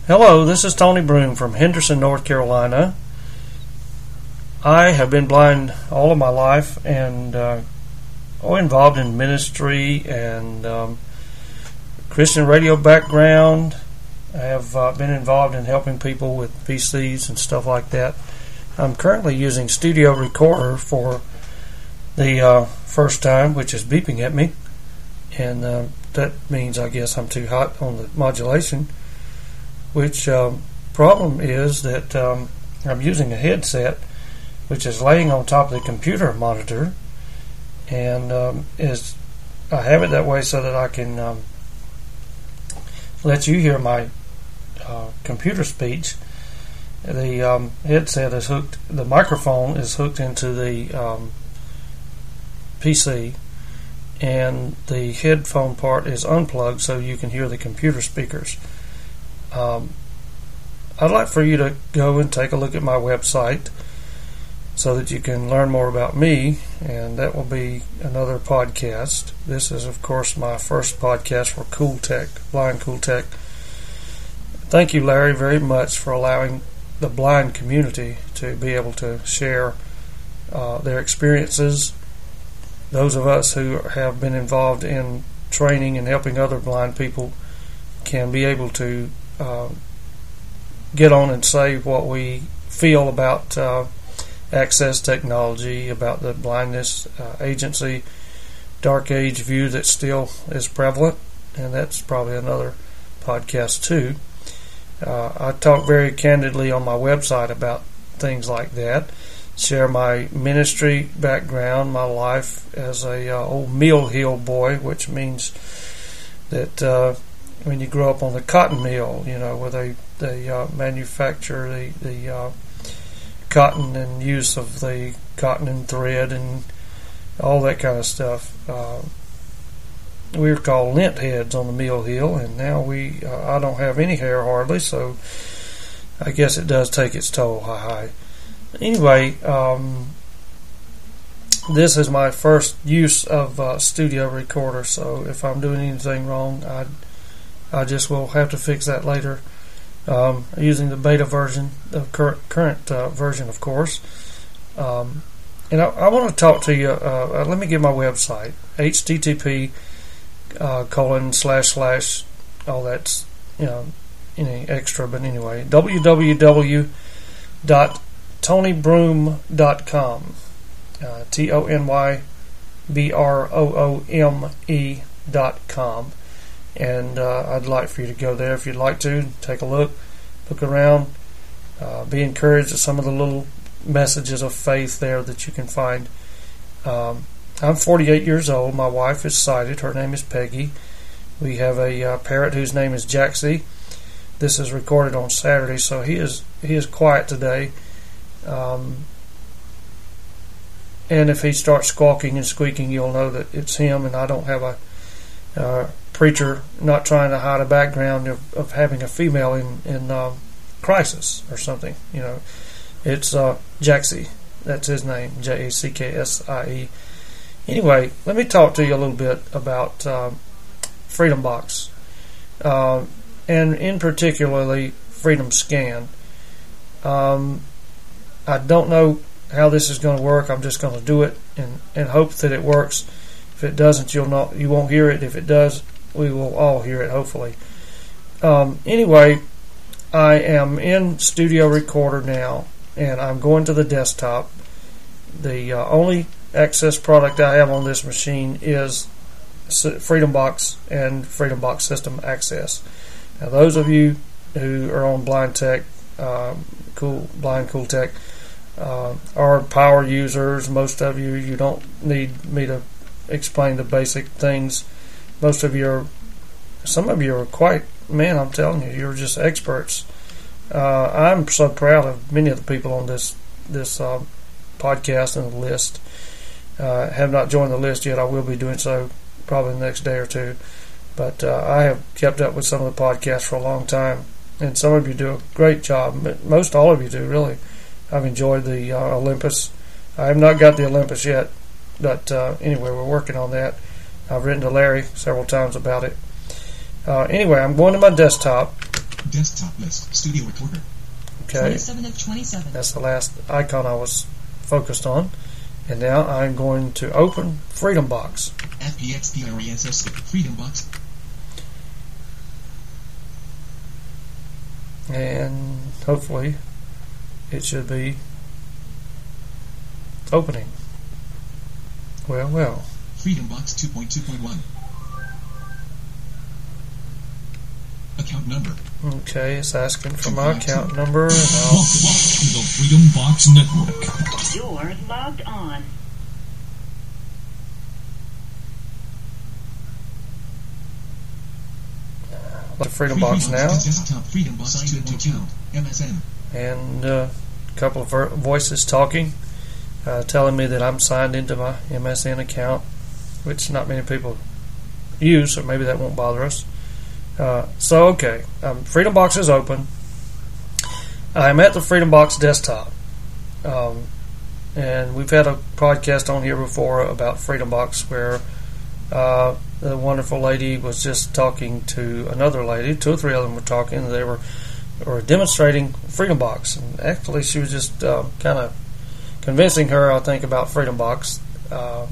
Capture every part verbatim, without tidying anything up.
Hello, this is Tony Broom from Henderson, North Carolina. I have been blind all of my life and uh, oh, involved in ministry and um, Christian radio background. I have uh, been involved in helping people with P Cs and stuff like that. I'm currently using Studio Recorder for the uh, first time, which is beeping at me, and uh, that means I guess I'm too hot on the modulation. Which um, problem is that um, I'm using a headset which is laying on top of the computer monitor, and um, is I have it that way so that I can um, let you hear my uh, computer speech. The um, headset is hooked, the microphone is hooked into the um, P C, and the headphone part is unplugged so you can hear the computer speakers. Um, I'd like for you to go and take a look at my website so that you can learn more about me, and that will be another podcast. This is, of course, my first podcast for Cool Tech, Blind Cool Tech. Thank you, Larry, very much for allowing the blind community to be able to share uh, their experiences. Those of us who have been involved in training and helping other blind people can be able to Uh, get on and say what we feel about uh, access technology, about the blindness uh, agency, dark age view that still is prevalent, and that's probably another podcast too. Uh, I talk very candidly on my website about things like that, share my ministry background, my life as a uh, old Mill Hill boy, which means that uh, when you grow up on the cotton mill, you know, where they they uh, manufacture the the uh, cotton and use of the cotton and thread and all that kind of stuff. Uh, we were called lint heads on the Mill Hill, and now we uh, I don't have any hair hardly, so I guess it does take its toll. Hi hi. Anyway, um, this is my first use of uh, Studio Recorder, so if I'm doing anything wrong, I I just will have to fix that later. Um, using the beta version, the current current uh, version, of course. Um, and I, I want to talk to you. Uh, uh, let me give my website: H T T P uh, colon slash slash. All that's you know any extra, but anyway, w w w dot tony broom dot com. Uh, T O N Y B R O O M E dot com. And uh, I'd like for you to go there if you'd like to. Take a look, look around, uh, be encouraged at some of the little messages of faith there that you can find. Um, I'm forty-eight years old. My wife is sighted. Her name is Peggy. We have a uh, parrot whose name is Jaxie. This is recorded on Saturday, so he is he is quiet today. Um, and if he starts squawking and squeaking, you'll know that it's him, and I don't have a uh, preacher not trying to hide a background of, of having a female in, in um, crisis or something. You know, it's uh, Jaxie. That's his name, J A C K S I E. Anyway, let me talk to you a little bit about um, Freedom Box, uh, and in particularly Freedom Scan. Um, I don't know how this is going to work. I'm just going to do it and, and hope that it works. If it doesn't, you'll not you won't hear it. If it does, we will all hear it, hopefully. Um, anyway, I am in Studio Recorder now, and I'm going to the desktop. The uh, only access product I have on this machine is Freedom Box and Freedom Box System Access. Now, those of you who are on Blind Tech, uh, cool Blind Cool Tech, uh, are power users. Most of you, you don't need me to explain the basic things. Most of you are, some of you are quite, man, I'm telling you, you're just experts. Uh, I'm so proud of many of the people on this this uh, podcast and the list. Uh, have not joined the list yet. I will be doing so probably the next day or two. But uh, I have kept up with some of the podcasts for a long time, and some of you do a great job. Most all of you do, really. I've enjoyed the uh, Olympus. I have not got the Olympus yet, but uh, anyway, we're working on that. I've written to Larry several times about it. Uh, anyway, I'm going to my desktop, Desktop list. Studio recorder. Okay. twenty-seven of twenty-seven. That's the last icon I was focused on. And now I'm going to open FreedomBox. F P X P R E S S FreedomBox. And hopefully it should be opening. Well, well. FreedomBox two point two point one. Account number. Okay, it's asking for my account number. And I'll Welcome to the FreedomBox Network. You're logged on. the FreedomBox now. Desktop FreedomBox two point two. M S N. And uh, a couple of ver- voices talking, uh, telling me that I'm signed into my M S N account, which not many people use, so maybe that won't bother us. Uh, so, okay, um, FreedomBox is open. I'm at the FreedomBox desktop. Um, and we've had a podcast on here before about FreedomBox where uh, the wonderful lady was just talking to another lady. Two or three of them were talking. They were, were demonstrating FreedomBox. And actually, she was just uh, kind of convincing her, I think, about FreedomBox. Uh,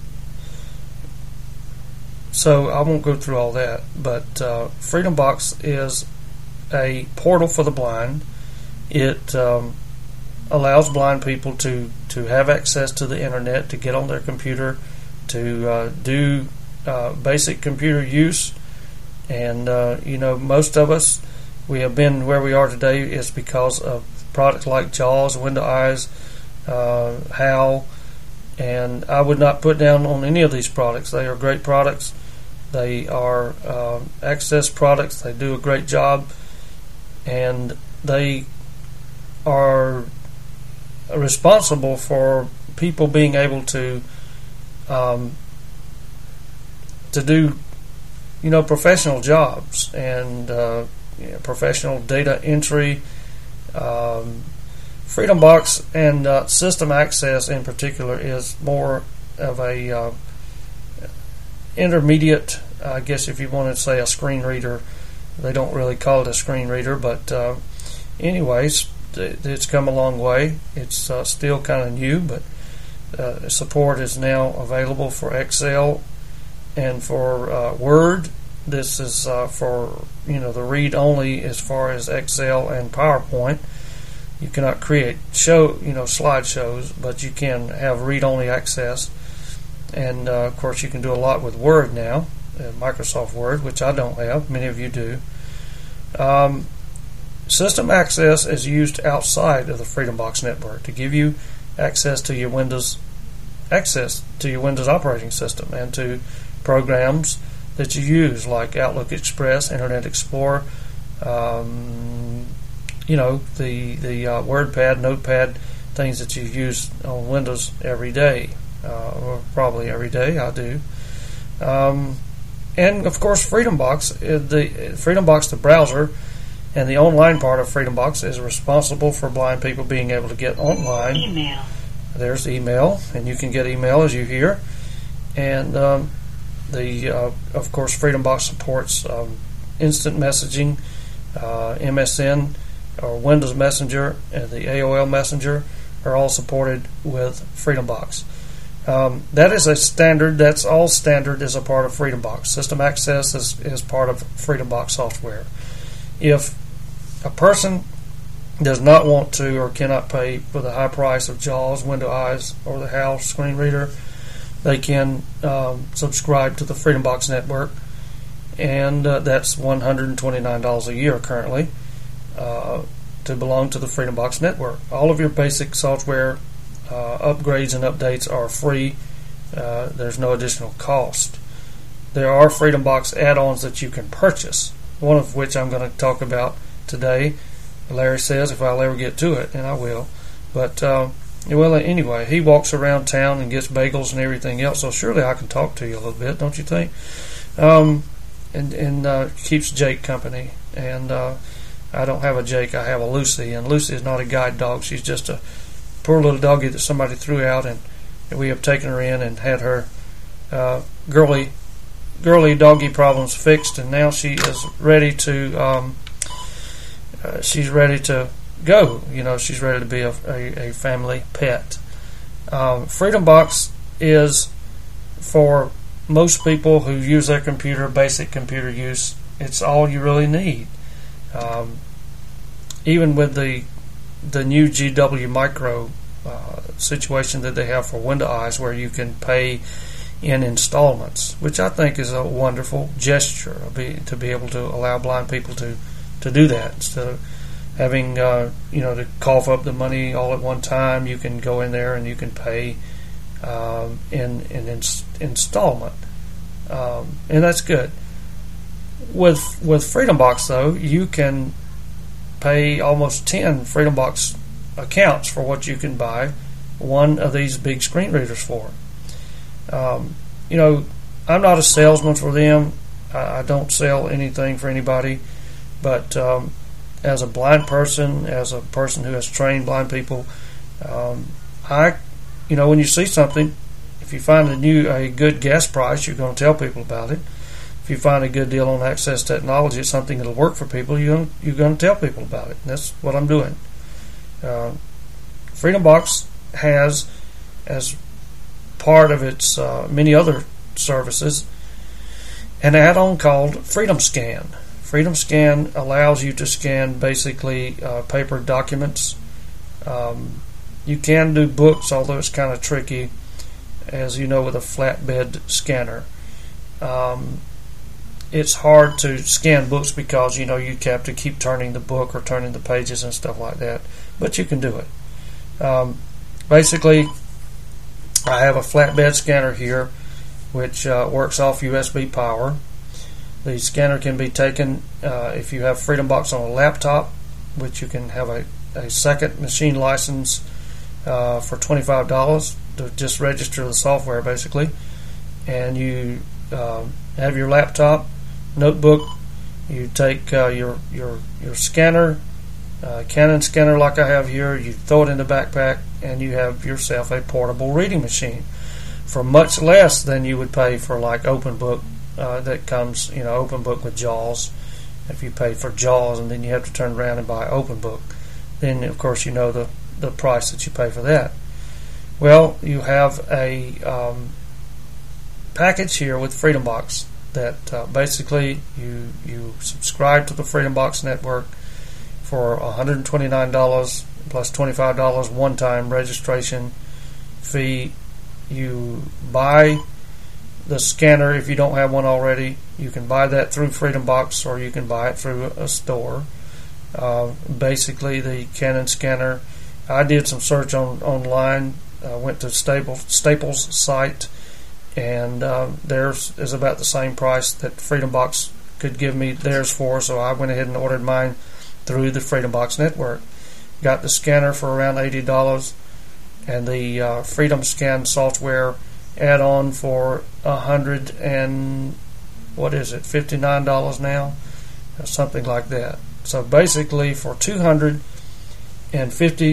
So I won't go through all that, but uh, FreedomBox is a portal for the blind. It um, allows blind people to, to have access to the internet, to get on their computer, to uh, do uh, basic computer use. And, uh, you know, most of us, we have been where we are today is because of products like JAWS, Window Eyes, uh, HAL, and I would not put down on any of these products. They are great products. They are uh, access products. They do a great job, and they are responsible for people being able to um, to do, you know, professional jobs and uh, you know, professional data entry. Um, FreedomBox and uh, System Access in particular is more of a uh, intermediate, I guess if you want to say a screen reader. They don't really call it a screen reader, but uh, anyways, it's come a long way. It's uh, still kind of new, but uh, support is now available for Excel and for uh, Word. This is uh, for, you know, the read-only as far as Excel and PowerPoint. You cannot create show, you know, slideshows, but you can have read-only access. And, uh, of course, you can do a lot with Word now, uh, Microsoft Word, which I don't have. Many of you do. Um, System Access is used outside of the FreedomBox network to give you access to your Windows access to your Windows operating system and to programs that you use, like Outlook Express, Internet Explorer, um, you know, the, the uh, WordPad, Notepad, things that you use on Windows every day. Uh, or probably every day, I do. Um, and of course, FreedomBox, the FreedomBox, the browser, and the online part of FreedomBox is responsible for blind people being able to get online. Email. There's email, and you can get email as you hear. And um, the uh, of course, FreedomBox supports um, instant messaging, uh, M S N, or Windows Messenger, and the A O L Messenger are all supported with FreedomBox. Um, that is a standard. That's all standard as a part of FreedomBox. System Access is, is part of FreedomBox software. If a person does not want to or cannot pay for the high price of JAWS, Window Eyes, or the HAL screen reader, they can um, subscribe to the FreedomBox network, and uh, that's one hundred twenty-nine dollars a year currently uh, to belong to the FreedomBox network. All of your basic software Uh, upgrades and updates are free. Uh, there's no additional cost. There are FreedomBox add-ons that you can purchase, one of which I'm going to talk about today. Larry says if I'll ever get to it, and I will. But, uh, well, anyway, he walks around town and gets bagels and everything else, so surely I can talk to you a little bit, don't you think? Um, and and uh, keeps Jake company. And uh, I don't have a Jake, I have a Lucy, and Lucy is not a guide dog. She's just a poor little doggy that somebody threw out, and we have taken her in and had her uh, girly girly doggy problems fixed, and now she is ready to um, uh, she's ready to go. You know, she's ready to be a, a, a family pet. Um, FreedomBox is for most people who use their computer, basic computer use. It's all you really need. Um, even with the the new G W Micro uh, situation that they have for Window Eyes, where you can pay in installments, which I think is a wonderful gesture be, to be able to allow blind people to, to do that. Instead of having uh, you know to cough up the money all at one time, you can go in there and you can pay um, in in ins- installment, um, and that's good. With with FreedomBox though, you can pay almost ten FreedomBox accounts for what you can buy one of these big screen readers for. Um, you know, I'm not a salesman for them. I, I don't sell anything for anybody, but um, as a blind person, as a person who has trained blind people, um, I, you know, when you see something, if you find a new a good gas price, you're going to tell people about it. If you find a good deal on Access Technology, it's something that'll work for people, you're, you're going to tell people about it. And that's what I'm doing. Uh, FreedomBox has, as part of its uh, many other services, an add-on called FreedomScan. FreedomScan allows you to scan basically uh, paper documents. Um, you can do books, although it's kind of tricky, as you know, with a flatbed scanner. Um, It's hard to scan books because, you know, you have to keep turning the book or turning the pages and stuff like that. But you can do it. Um, basically, I have a flatbed scanner here, which uh, works off U S B power. The scanner can be taken uh, if you have FreedomBox on a laptop, which you can have a, a second machine license uh, for twenty-five dollars to just register the software, basically. And you uh, have your laptop, notebook, you take uh, your your your scanner, uh, Canon scanner like I have here, you throw it in the backpack, and you have yourself a portable reading machine for much less than you would pay for like OpenBook. Uh, that comes, you know, OpenBook with JAWS. If you pay for JAWS and then you have to turn around and buy OpenBook, then of course you know the the price that you pay for that. Well, you have a um, package here with FreedomBox that uh, basically you you subscribe to the FreedomBox network for one hundred twenty-nine dollars plus twenty-five dollars one-time registration fee. You buy the scanner if you don't have one already. You can buy that through FreedomBox, or you can buy it through a store. Uh, basically, the Canon scanner, I did some search on online, uh, went to Staples, Staples site, and uh, theirs is about the same price that FreedomBox could give me theirs for, so I went ahead and ordered mine through the FreedomBox network. Got the scanner for around eighty dollars, and the uh, FreedomScan software add-on for a hundred and what is it, fifty-nine dollars now, or something like that. So basically, for two hundred and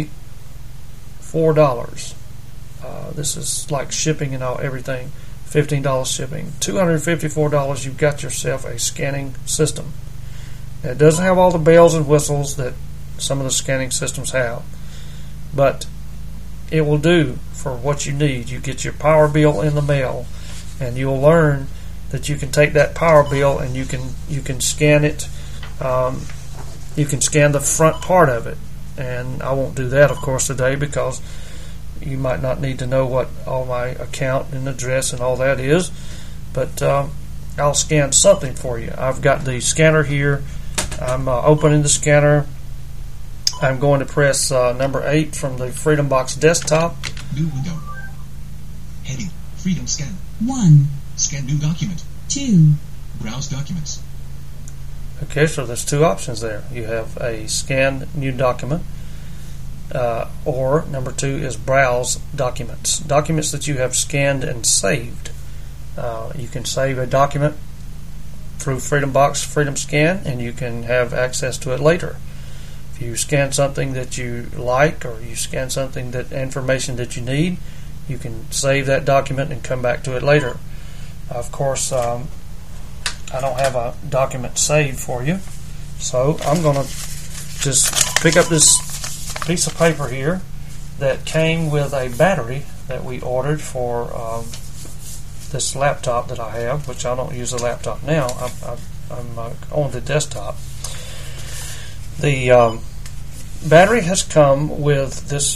fifty-four dollars, uh, this is like shipping and all everything. fifteen dollars shipping, two hundred fifty-four dollars, you've got yourself a scanning system. It doesn't have all the bells and whistles that some of the scanning systems have, but it will do for what you need. You get your power bill in the mail, and you'll learn that you can take that power bill and you can you can scan it. Um, you can scan the front part of it, and I won't do that, of course, today, because you might not need to know what all my account and address and all that is, but um, I'll scan something for you. I've got the scanner here. I'm uh, opening the scanner. I'm going to press uh, number eight from the FreedomBox desktop. New window. Heading. Freedom Scan. one. Scan new document. two. Browse documents. Okay, so there's two options there. You have a scan new document, uh, or number two is browse documents. Documents that you have scanned and saved. Uh, you can save a document through FreedomBox FreedomScan, and you can have access to it later. If you scan something that you like, or you scan something that information that you need, you can save that document and come back to it later. Of course, um, I don't have a document saved for you, so I'm going to just pick up this piece of paper here that came with a battery that we ordered for um, this laptop that I have, which I don't use the laptop now. I'm, I'm, I'm uh, on the desktop. The um, battery has come with this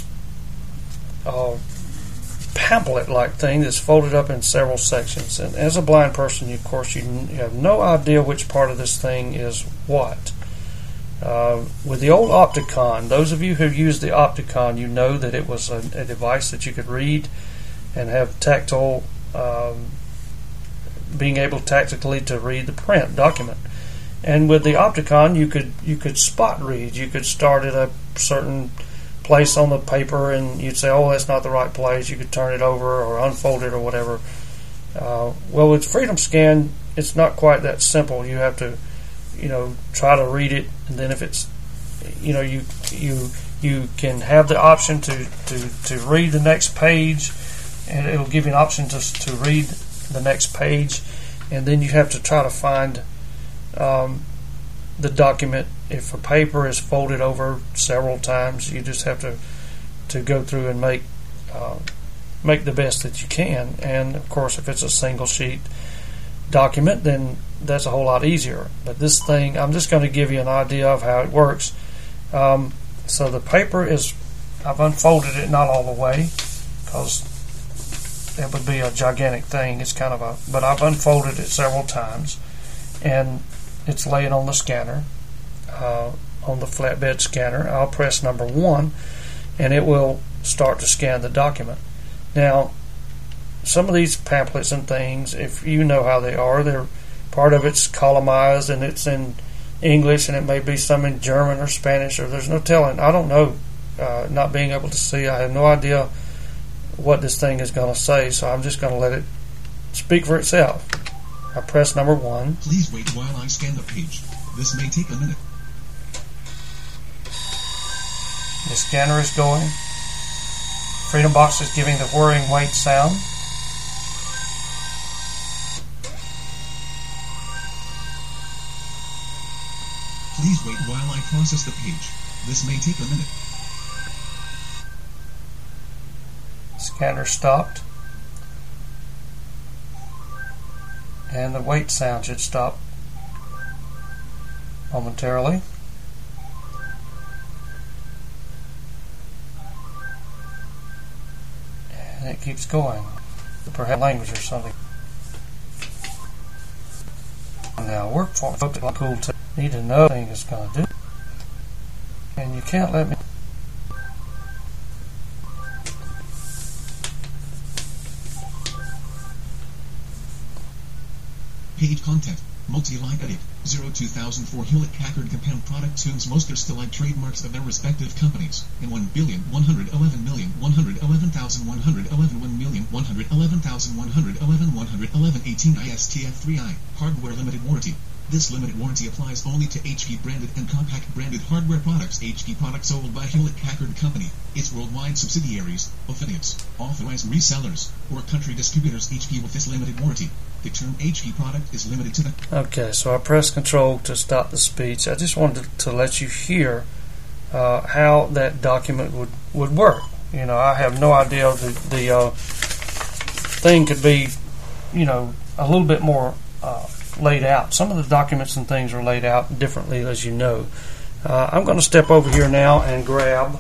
uh, pamphlet-like thing that's folded up in several sections. And as a blind person, you, of course, you, n- you have no idea which part of this thing is what. Uh, with the old Opticon, those of you who used the Opticon, you know that it was a, a device that you could read and have tactile, um, being able tactically to read the print document. And with the Opticon, you could you could spot read. You could start at a certain place on the paper, and you'd say, "Oh, that's not the right place." You could turn it over or unfold it or whatever. Uh, well, with Freedom Scan, it's not quite that simple. You have to, you know, try to read it, and then if it's, you know, you you you can have the option to to, to read the next page, and it'll give you an option to to read the next page, and then you have to try to find um, the document. If a paper is folded over several times, you just have to to go through and make uh, make the best that you can. And of course, if it's a single sheet document, then that's a whole lot easier. But this thing, I'm just going to give you an idea of how it works. Um, so the paper is, I've unfolded it not all the way because it would be a gigantic thing. It's kind of a, but I've unfolded it several times, and it's laying on the scanner, uh, on the flatbed scanner. I'll press number one, and it will start to scan the document. Now, some of these pamphlets and things, if you know how they are, they're part of it's columnized and it's in English, and it may be some in German or Spanish, or there's no telling. I don't know. Uh, not being able to see, I have no idea what this thing is going to say, so I'm just going to let it speak for itself. I press number one. Please wait while I scan the page. This may take a minute. The scanner is going. Freedom Box is giving the whirring wait sound. Please wait while I process the page. This may take a minute. Scanner stopped. And the wait sound should stop momentarily. And it keeps going. Perhaps language or something. Now, work for cool to need to know what thing is going to do. And you can't let me. Page content. Multi-line edit. zero two thousand four Hewlett Packard compound product tunes. Most are still like trademarks of their respective companies. In one billion one hundred eleven million one hundred eleven thousand one hundred eleven one million one hundred eleven thousand one hundred eleven one hundred eleven eighteen I S T F three I. Hardware limited warranty. This limited warranty applies only to H P branded and Compaq branded hardware products. H P products sold by Hewlett Packard Company, its worldwide subsidiaries, affiliates, authorized resellers, or country distributors. H P with this limited warranty. The term H P product is limited to the... Okay, so I press Control to stop the speech. I just wanted to let you hear uh, how that document would, would work. You know, I have no idea. The, the uh, thing could be, you know, a little bit more uh, laid out. Some of the documents and things are laid out differently, as you know. Uh, I'm going to step over here now and grab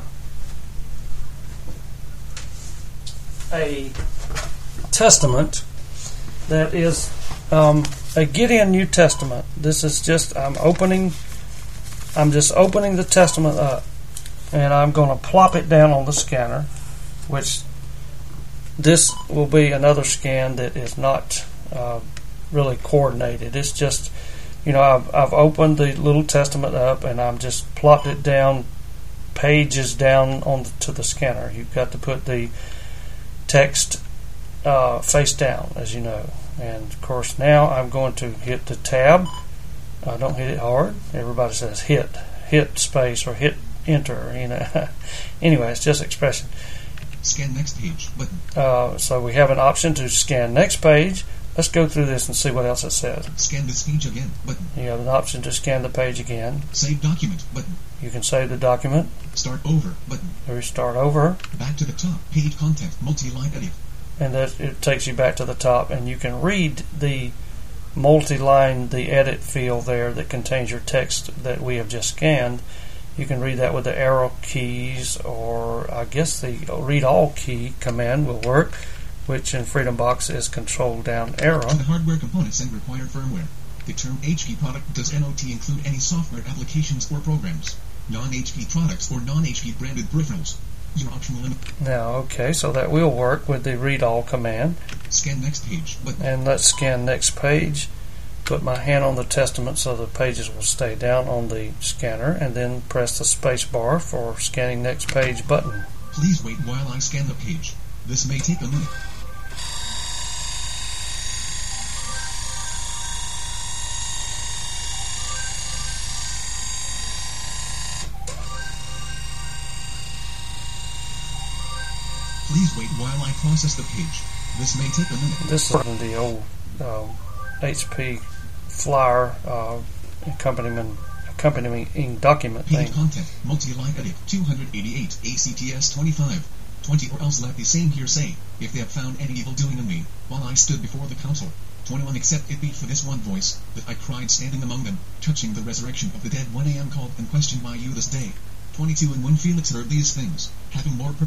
a testament that is um, a Gideon New Testament. This is just, I'm opening, I'm just opening the testament up, and I'm going to plop it down on the scanner, which this will be another scan that is not uh, really coordinated. It's just, you know, I've, I've opened the little testament up, and I'm just plopped it down, pages down on the, to the scanner. You've got to put the text uh, face down, as you know. And of course, now I'm going to hit the tab. Uh, don't hit it hard. Everybody says hit, hit space, or hit enter. You know. Anyway, it's just expression. Scan next page button. Uh, so we have an option to scan next page. Let's go through this and see what else it says. Scan this page again button. You have an option to scan the page again. Save document button. You can save the document. Start over button. Restart over. Back to the top. Page content. Multi-line edit. And that it takes you back to the top, and you can read the multi-line, the edit field there that contains your text that we have just scanned. You can read that with the arrow keys, or I guess the read all key command will work, which in FreedomBox is control down arrow. The hardware components and required firmware. The term H P product does not include any software applications or programs. Non-H P products or non-H P branded peripherals. Your optional limit. Now, okay, so that will work with the read all command. Scan next page button. And let's scan next page. Put my hand on the testament so the pages will stay down on the scanner, and then press the space bar for scanning next page button. Please wait while I scan the page. This may take a minute. Please wait while I process the page. This may take a minute. This is the old uh, H P flyer uh, accompaniment, accompanying document Page thing. content, multi-line edit, two eighty-eight, A C T S twenty-five, twenty or else let the same here say, if they have found any evil doing in me, while I stood before the council. twenty-one Except it be for this one voice, that I cried standing among them, touching the resurrection of the dead when I am called and questioned by you this day. twenty-two And when Felix heard these things, having more